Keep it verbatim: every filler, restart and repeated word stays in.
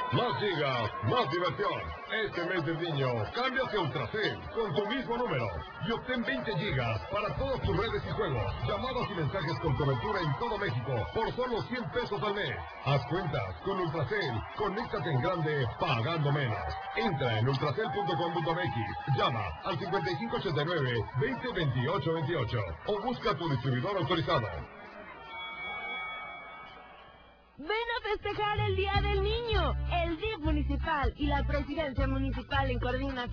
Más gigas, más diversión. Este mes del niño, cámbiate a Ultracel con tu mismo número y obtén veinte gigas para todas tus redes y juegos, llamadas y mensajes con cobertura en todo México por solo cien pesos al mes. Haz cuentas con Ultracel, conéctate en grande pagando menos. Entra en ultracel punto com punto m x, llama al cincuenta y cinco ochenta y nueve, veinte veintiocho veintiocho o busca a tu distribuidor autorizado. Ven a festejar el Día del Niño. El D I F municipal y la Presidencia Municipal en coordinación